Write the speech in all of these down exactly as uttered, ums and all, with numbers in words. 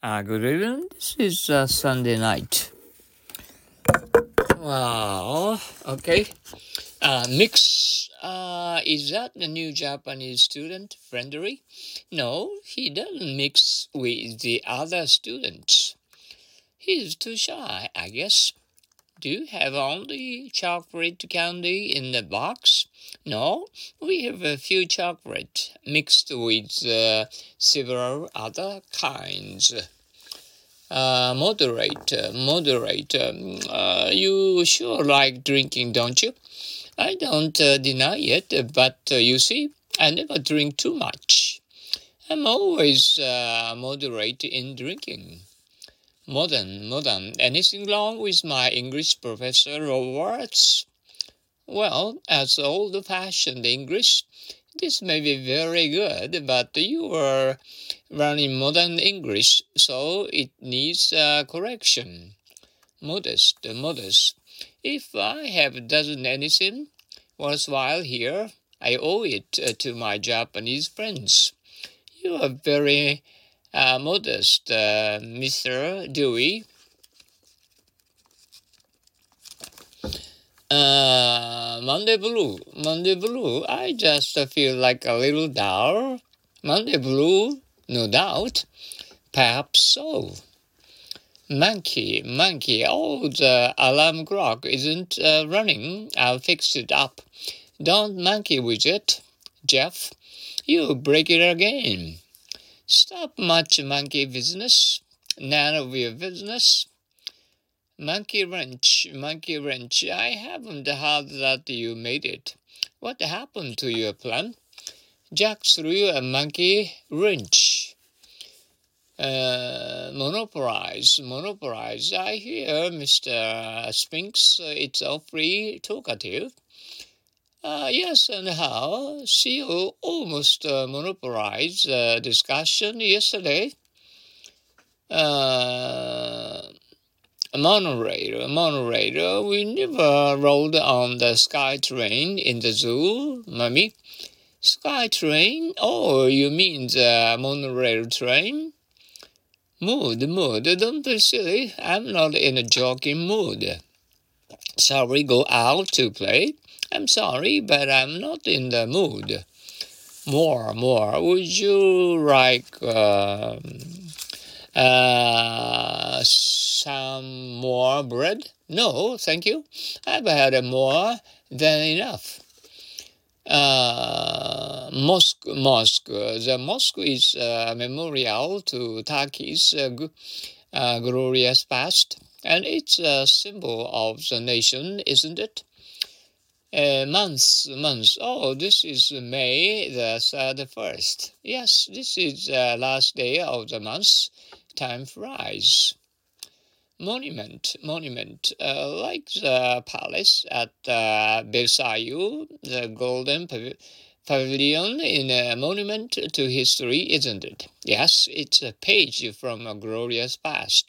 Uh, good evening. This is uh, Sunday night. Wow. Okay. Uh, mix. Uh, is that the new Japanese student friendly? No, he doesn't mix with the other students. He's too shy, I guess. Do you have only chocolate candy in the box? No, we have a few chocolate mixed with uh, several other kinds. Uh, moderate, uh, moderate. Um, uh, you sure like drinking, don't you? I don't uh, deny it, but uh, you see, I never drink too much. I'm always uh, moderate in drinking. Modern, modern. Anything wrong with my English professor or words? Well, as old-fashioned English, this may be very good, but you are running modern English, so it needs uh, correction. Modest, modest. If I have done anything worthwhile here, I owe it uh, to my Japanese friends. You are very uh, modest, uh, Mister Dewey. Uh, Monday Blue, Monday Blue, I just feel like a little dull. Monday Blue, no doubt. Perhaps so. Monkey, monkey, oh, the alarm clock isn't uh, running. I'll fix it up. Don't monkey with it, Jeff. You break it again. Stop much monkey business. None of your business. Monkey wrench, monkey wrench. I haven't heard that you made it. What happened to your plan? Jack threw a monkey wrench. Uh, monopolize, monopolize. I hear, Mister Spinks, uh, it's awfully talkative. Uh, yes, and how? C E O almost uh, monopolized the discussion yesterday. Uh, monorail, monorail. We never rode on the sky train in the zoo, Mummy. Sky train? Oh, you mean the monorail train? Mood, mood. Don't be silly. I'm not in a joking mood. Shall we go out to play? I'm sorry, but I'm not in the mood. More, more. Would you like uh, uh, some more bread? No, thank you. I've had more than enough. Uh, mosque, mosque. The mosque is a memorial to Turkey's uh, uh, glorious past, and it's a symbol of the nation, isn't it? Uh, months, months. Oh, this is May the thirty-first. Yes, this is the last day of the month. Time flies. Monument, monument, uh, like the palace at uh, Versailles, the Golden Pavilion in a monument to history, isn't it? Yes, it's a page from a glorious past.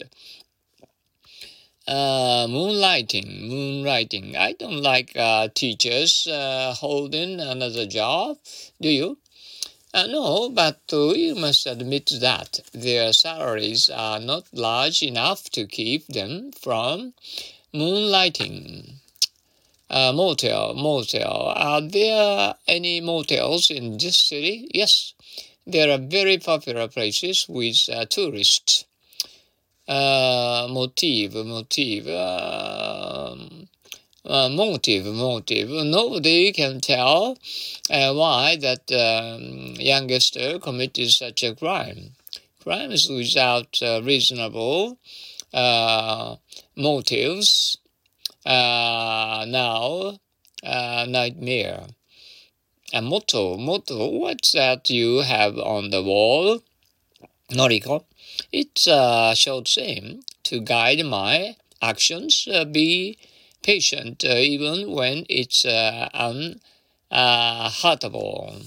Uh, moonlighting, moonlighting. I don't like uh, teachers uh, holding another job, do you? Uh, no, but uh, you must admit that their salaries are not large enough to keep them from moonlighting. Uh, motel, motel. Are there any motels in this city? Yes, there are very popular places with uh, tourists. Uh, motive, motive. Um, Uh, motive, motive. Nobody can tell uh, why that um, youngster committed such a crime. Crimes without uh, reasonable uh, motives uh, now uh, nightmare. A motto, motto. What's that you have on the wall, Noriko? It's a short saying to guide my actions. Uh, be patient uh, even when it's uh, unheartable.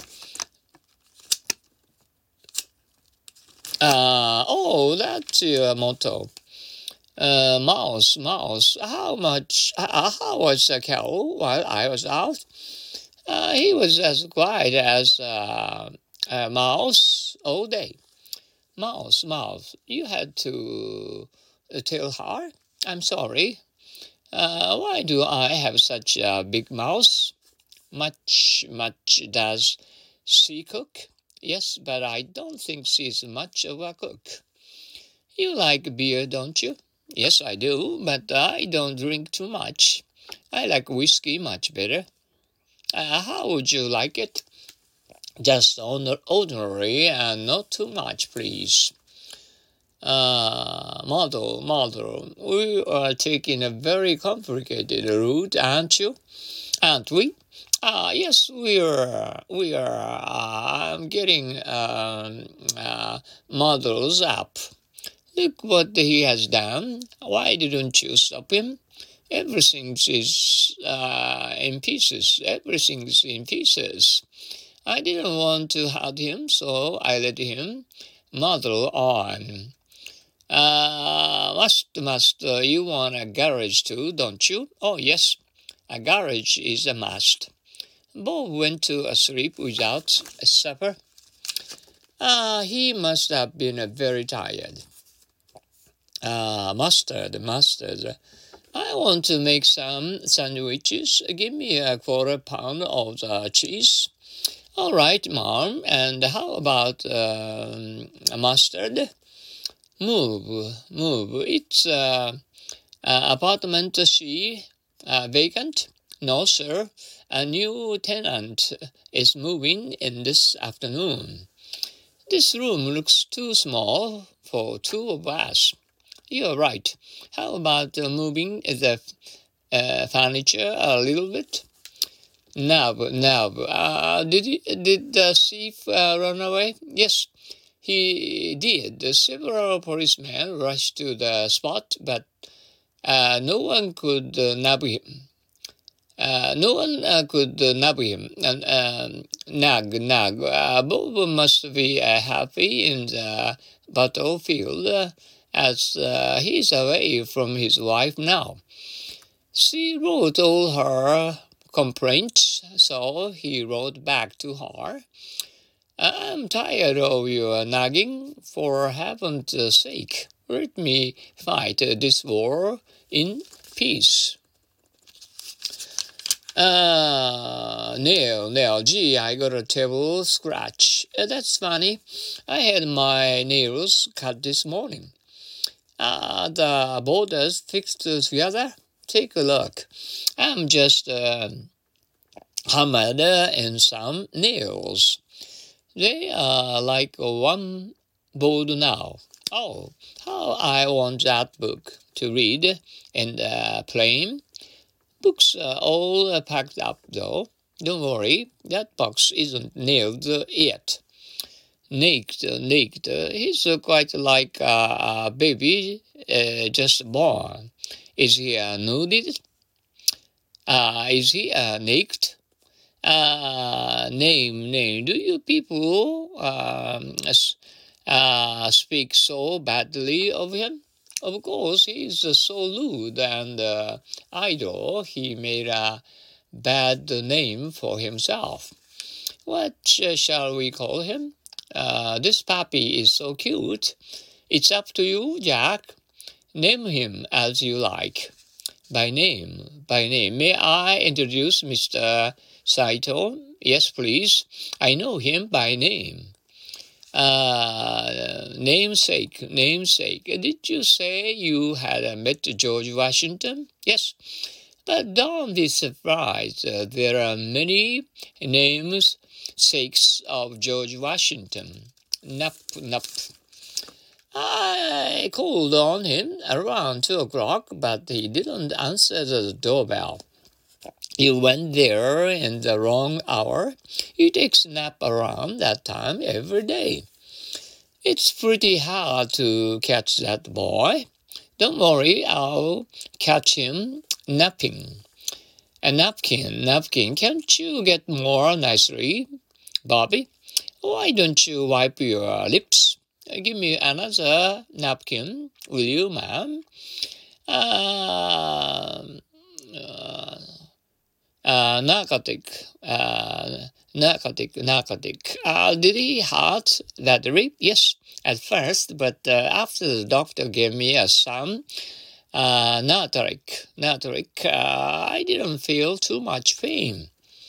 Uh, oh, that's your motto. Uh, mouse, mouse. How much? Uh, how was the cow while I was out? Uh, he was as quiet as uh, a mouse all day. Mouse, mouse, you had to uh, tell her. I'm sorry. Uh, why do I have such a big mouth? Much, much does she cook? Yes, but I don't think she's much of a cook. You like beer, don't you? Yes, I do, but I don't drink too much. I like whiskey much better. Uh, how would you like it? Just ordinary and not too much, please. Uh, model, model, we are taking a very complicated route, aren't you? Aren't we? Uh, yes, we are. We are. Uh, I'm getting um, uh, models up. Look what he has done. Why didn't you stop him? Everything is uh, in pieces. Everything's in pieces. I didn't want to hurt him, so I let him muddle on. Uh, must, must, uh, you want a garage too, don't you? Oh, yes, a garage is a must. Bob went to sleep without supper. Ah, uh, he must have been uh, very tired. Ah, uh, mustard, mustard. I want to make some sandwiches. Give me a quarter pound of the cheese. All right, Mom. And how about um, mustard? Move, move. It's uh, uh, apartment C, uh, vacant? No, sir. A new tenant is moving in this afternoon. This room looks too small for two of us. You're right. How about uh, moving the uh, furniture a little bit? Now, now, uh, did he, did the thief uh, run away? Yes, he did. Several policemen rushed to the spot, but uh, no one could uh, nab him. Uh, no one uh, could uh, nab him. And um, nag, nag. Uh, Bob must be uh, happy in the battlefield, uh, as uh, he's away from his wife now. She wrote all her complaints, so he wrote back to her. I'm tired of your nagging. For heaven's sake, let me fight this war in peace. Uh, nail, nail. Gee, I got a terrible scratch. Uh, that's funny. I had my nails cut this morning. Uh, the borders fixed together. Take a look. I'm just uh, hammered in some nails. They are like one board now. Oh, how I want that book to read in the plane. Books are all packed up, though. Don't worry, that box isn't nailed yet. Naked, naked. He's quite like a, a baby uh, just born. Is he uh, nuded? Uh, is he uh, naked? Uh, name, name. Do you people um, uh, speak so badly of him? Of course, he's uh, so lewd and uh, idle, he made a bad name for himself. What uh, shall we call him? Uh, this puppy is so cute. It's up to you, Jack. Name him as you like. By name, by name. May I introduce Mister Saito? Yes, please. I know him by name. Uh, namesake, namesake. Did you say you had uh, met George Washington? Yes. But don't be surprised. Uh, there are many namesakes of George Washington. Nup, nup. I called on him around two o'clock, but he didn't answer the doorbell. You went there in the wrong hour. He takes a nap around that time every day. It's pretty hard to catch that boy. Don't worry, I'll catch him napping. A napkin, napkin, can't you get more nicely, Bobby? Why don't you wipe your lips? Give me another napkin, will you, ma'am? Uh, uh, uh, narcotic, uh, narcotic, narcotic. Uh, did he hurt that rib? Yes, at first, but uh, after the doctor gave me a some uh, narcotic, narcotic, uh, I didn't feel too much pain.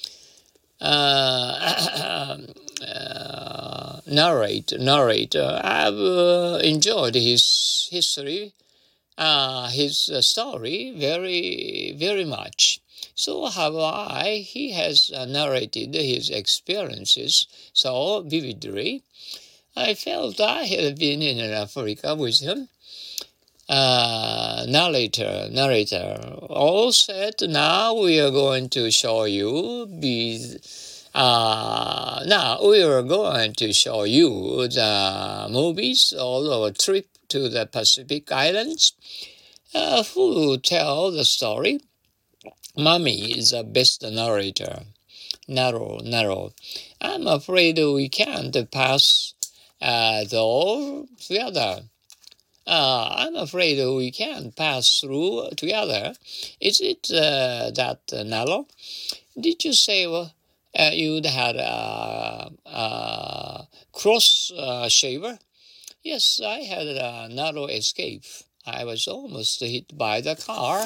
Uh, uh, narrate, narrate. Uh, I've uh, enjoyed his history, uh, his uh, story very, very much. So have I. He has uh, narrated his experiences so vividly. I felt I had been in Africa with him. Uh, narrator, narrator, all said, now we are going to show you be, uh, now we are going to show you the movies all our trip to the Pacific Islands. Uh, who tell the story? Mommy is the best narrator. Narrow, narrow. I'm afraid we can't pass uh, though together. Uh, I'm afraid we can't pass through together. Is it uh, that uh, narrow? Did you say uh, you'd had a, a cross uh, shaver? Yes, I had a narrow escape. I was almost hit by the car.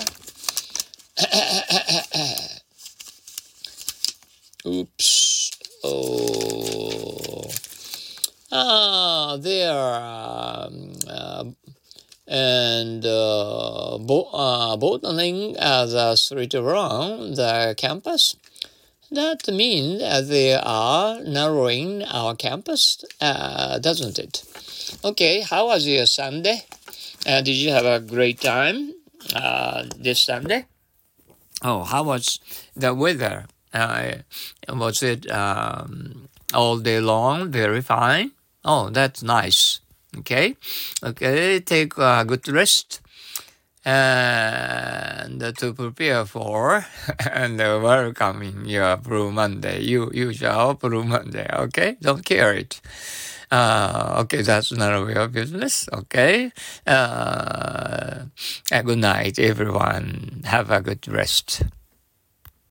Oops. Oh. Ah, there. Um, uh, and uh, bo- uh, bottling at the street around the campus. That means that they are narrowing our campus, uh, doesn't it? Okay, how was your Sunday? Uh, did you have a great time uh, this Sunday? Oh, how was the weather? Uh, was it um, all day long? Very fine. Oh, that's nice. Okay, okay. Take a good rest and to prepare for and welcoming your Blue Monday. You usual Blue Monday. Okay, don't carry it. Uh, okay, that's none of your business. Okay. Uh, good night, everyone. Have a good rest.